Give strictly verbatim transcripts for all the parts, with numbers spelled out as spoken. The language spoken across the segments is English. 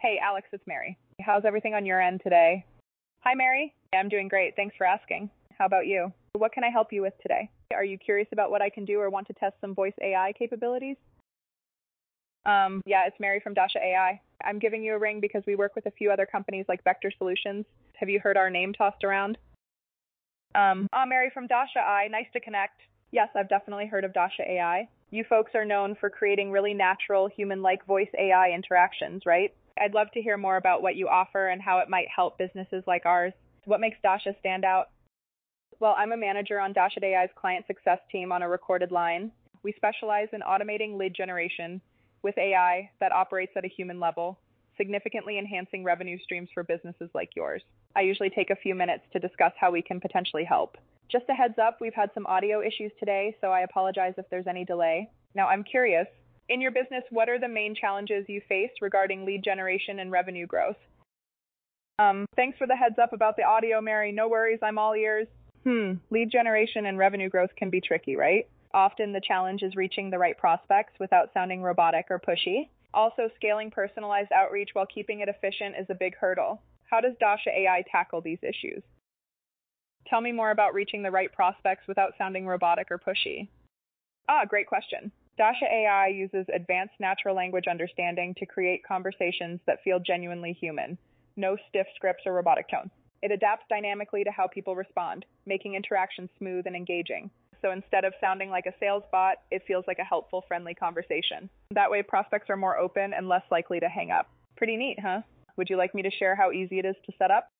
Hey, Alex, it's Mary. How's everything on your end today? Hi, Mary. I'm doing great. Thanks for asking. How about you? What can I help you with today? Are you curious about what I can do or want to test some voice A I capabilities? Um, yeah, it's Mary from Dasha A I. I'm giving you a ring because we work with a few other companies like Vector Solutions. Have you heard our name tossed around? Um, ah, Mary from Dasha A I. Nice to connect. Yes, I've definitely heard of Dasha A I. You folks are known for creating really natural, human-like voice A I interactions, right? I'd love to hear more about what you offer and how it might help businesses like ours. What makes Dasha stand out? Well, I'm a manager on Dasha A I's client success team on a recorded line. We specialize in automating lead generation with A I that operates at a human level, significantly enhancing revenue streams for businesses like yours. I usually take a few minutes to discuss how we can potentially help. Just a heads up, we've had some audio issues today, so I apologize if there's any delay. Now, I'm curious, in your business, what are the main challenges you face regarding lead generation and revenue growth? Um, thanks for the heads up about the audio, Mary. No worries, I'm all ears. Hmm, lead generation and revenue growth can be tricky, right? Often the challenge is reaching the right prospects without sounding robotic or pushy. Also, scaling personalized outreach while keeping it efficient is a big hurdle. How does Dasha A I tackle these issues? Tell me more about reaching the right prospects without sounding robotic or pushy. Ah, great question. Dasha A I uses advanced natural language understanding to create conversations that feel genuinely human. No stiff scripts or robotic tones. It adapts dynamically to how people respond, making interactions smooth and engaging. So instead of sounding like a sales bot, it feels like a helpful, friendly conversation. That way, prospects are more open and less likely to hang up. Pretty neat, huh? Would you like me to share how easy it is to set up?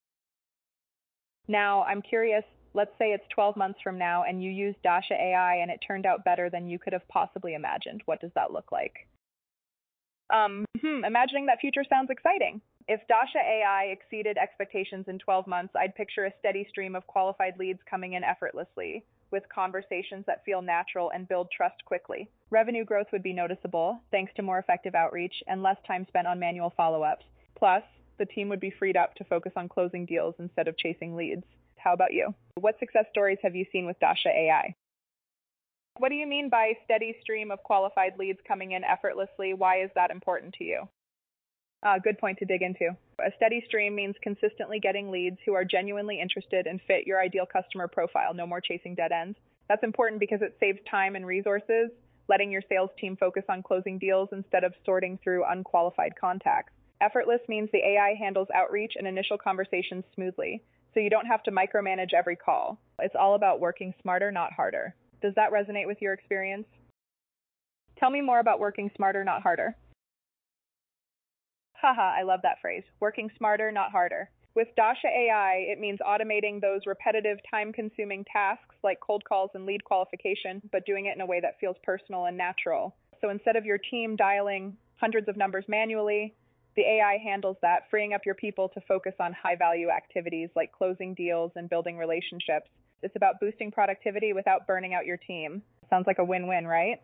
Now, I'm curious, let's say it's twelve months from now and you use Dasha A I and it turned out better than you could have possibly imagined. What does that look like? Um, hmm, imagining that future sounds exciting. If Dasha A I exceeded expectations in twelve months, I'd picture a steady stream of qualified leads coming in effortlessly, with conversations that feel natural and build trust quickly. Revenue growth would be noticeable, thanks to more effective outreach and less time spent on manual follow-ups. Plus, the team would be freed up to focus on closing deals instead of chasing leads. How about you? What success stories have you seen with Dasha A I? What do you mean by steady stream of qualified leads coming in effortlessly? Why is that important to you? Uh, good point to dig into. A steady stream means consistently getting leads who are genuinely interested and fit your ideal customer profile, no more chasing dead ends. That's important because it saves time and resources, letting your sales team focus on closing deals instead of sorting through unqualified contacts. Effortless means the A I handles outreach and initial conversations smoothly, so you don't have to micromanage every call. It's all about working smarter, not harder. Does that resonate with your experience? Tell me more about working smarter, not harder. Haha, I love that phrase. Working smarter, not harder. With Dasha A I, it means automating those repetitive, time-consuming tasks like cold calls and lead qualification, but doing it in a way that feels personal and natural. So instead of your team dialing hundreds of numbers manually, the A I handles that, freeing up your people to focus on high-value activities like closing deals and building relationships. It's about boosting productivity without burning out your team. Sounds like a win-win, right?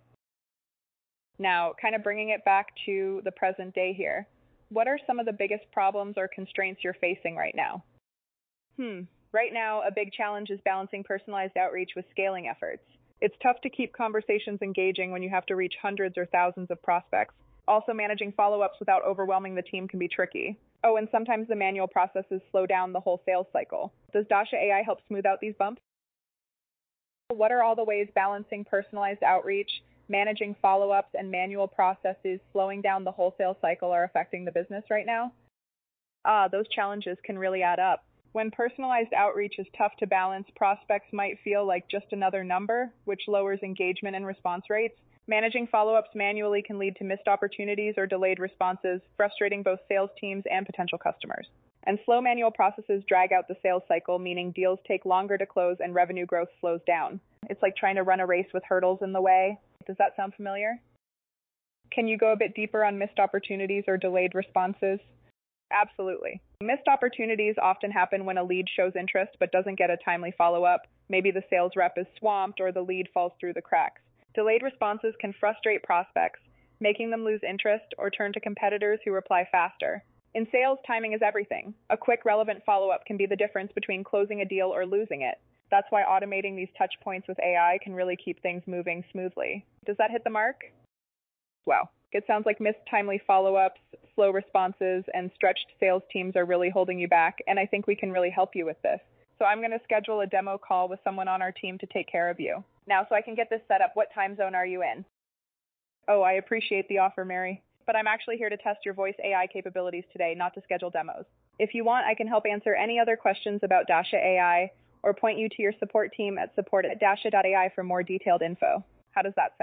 Now, kind of bringing it back to the present day here. What are some of the biggest problems or constraints you're facing right now? Hmm. Right now, a big challenge is balancing personalized outreach with scaling efforts. It's tough to keep conversations engaging when you have to reach hundreds or thousands of prospects. Also, managing follow-ups without overwhelming the team can be tricky. Oh, and sometimes the manual processes slow down the whole sales cycle. Does Dasha A I help smooth out these bumps? What are all the ways balancing personalized outreach, managing follow-ups, and manual processes slowing down the wholesale cycle are affecting the business right now? Ah, those challenges can really add up. When personalized outreach is tough to balance, prospects might feel like just another number, which lowers engagement and response rates. Managing follow-ups manually can lead to missed opportunities or delayed responses, frustrating both sales teams and potential customers. And slow manual processes drag out the sales cycle, meaning deals take longer to close and revenue growth slows down. It's like trying to run a race with hurdles in the way. Does that sound familiar? Can you go a bit deeper on missed opportunities or delayed responses? Absolutely. Missed opportunities often happen when a lead shows interest but doesn't get a timely follow-up. Maybe the sales rep is swamped or the lead falls through the cracks. Delayed responses can frustrate prospects, making them lose interest or turn to competitors who reply faster. In sales, timing is everything. A quick, relevant follow-up can be the difference between closing a deal or losing it. That's why automating these touch points with A I can really keep things moving smoothly. Does that hit the mark? Wow. It sounds like missed timely follow-ups, slow responses and stretched sales teams are really holding you back, and I think we can really help you with this. So I'm going to schedule a demo call with someone on our team to take care of you. Now, so I can get this set up, what time zone are you in? Oh, I appreciate the offer, Mary, but I'm actually here to test your voice A I capabilities today, not to schedule demos. If you want, I can help answer any other questions about Dasha A I or point you to your support team at support at dasha dot A I for more detailed info. How does that sound?